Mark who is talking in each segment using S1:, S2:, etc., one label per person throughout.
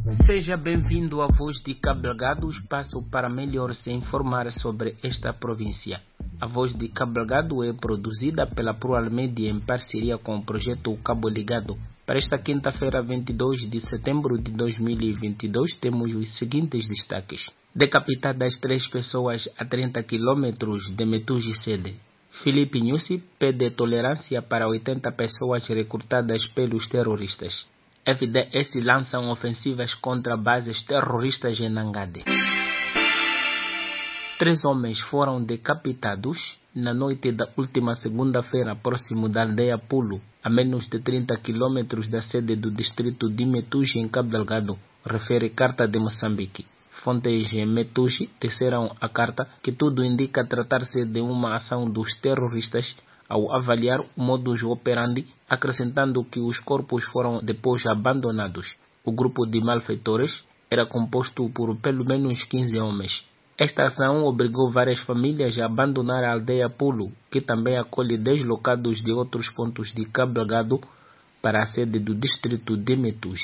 S1: Seja bem-vindo à Voz de Cabo Delgado, o espaço para melhor se informar sobre esta província. A Voz de Cabo Delgado é produzida pela Plural Media em parceria com o projeto Cabo Ligado. Para esta quinta-feira, 22 de setembro de 2022, temos os seguintes destaques. Decapitadas 3 pessoas a 30 km de Metugi Sede. Filipe Nyusi pede tolerância para 80 pessoas recrutadas pelos terroristas. FDS lançam ofensivas contra bases terroristas em Nangade. 3 homens foram decapitados na noite da última segunda-feira próximo da aldeia Pulo, a menos de 30 km da sede do distrito de Metugi, em Cabo Delgado, refere Carta de Moçambique. Fontes em Metugi disseram à carta que tudo indica tratar-se de uma ação dos terroristas ao avaliar o modus operandi, acrescentando que os corpos foram depois abandonados. O grupo de malfeitores era composto por pelo menos 15 homens. Esta ação obrigou várias famílias a abandonar a aldeia Pulo, que também acolhe deslocados de outros pontos de Cabo Delgado para a sede do distrito de Metugi.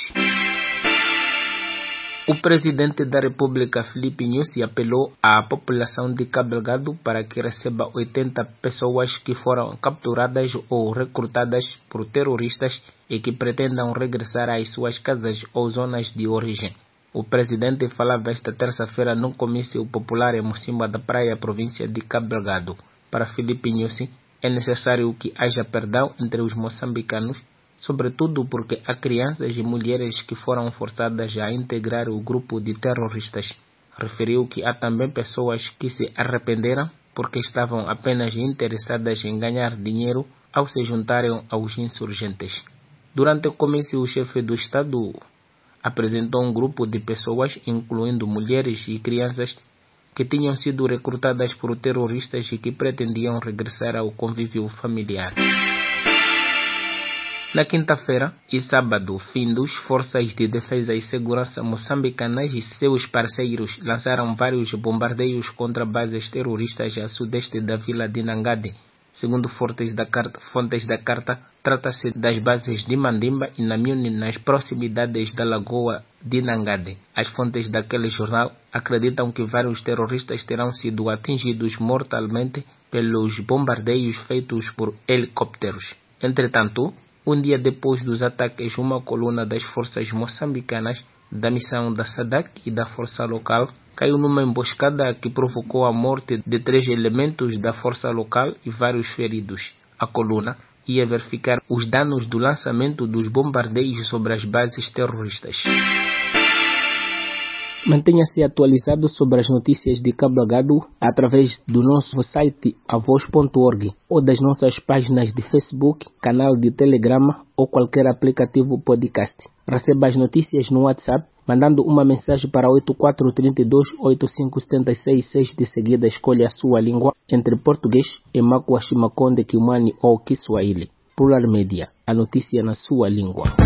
S1: O presidente da República, Filipe Nyusi, apelou à população de Cabo Delgado para que receba 80 pessoas que foram capturadas ou recrutadas por terroristas e que pretendam regressar às suas casas ou zonas de origem. O presidente falava esta terça-feira num comício popular em Mocimboa da Praia, província de Cabo Delgado. Para Filipe Nyusi, é necessário que haja perdão entre os moçambicanos, sobretudo porque há crianças e mulheres que foram forçadas a integrar o grupo de terroristas. Referiu que há também pessoas que se arrependeram porque estavam apenas interessadas em ganhar dinheiro ao se juntarem aos insurgentes. Durante o comício, o chefe do Estado apresentou um grupo de pessoas, incluindo mulheres e crianças, que tinham sido recrutadas por terroristas e que pretendiam regressar ao convívio familiar. Na quinta-feira e sábado, findos, forças de defesa e segurança moçambicanas e seus parceiros lançaram vários bombardeios contra bases terroristas a sudeste da vila de Nangade. Segundo fontes da carta, trata-se das bases de Mandimba e Namiuni, nas proximidades da lagoa de Nangade. As fontes daquele jornal acreditam que vários terroristas terão sido atingidos mortalmente pelos bombardeios feitos por helicópteros. Entretanto, um dia depois dos ataques, uma coluna das forças moçambicanas da missão da SADC e da força local caiu numa emboscada que provocou a morte de 3 elementos da força local e vários feridos. A coluna ia verificar os danos do lançamento dos bombardeios sobre as bases terroristas. Mantenha-se atualizado sobre as notícias de Cabo Delgado através do nosso site avoz.org ou das nossas páginas de Facebook, canal de Telegrama ou qualquer aplicativo podcast. Receba as notícias no WhatsApp mandando uma mensagem para 8432-8576. De seguida, escolha a sua língua entre português, Emakwa, Shimakonde, Kimani ou Kiswahili. Plural Media, a notícia na sua língua.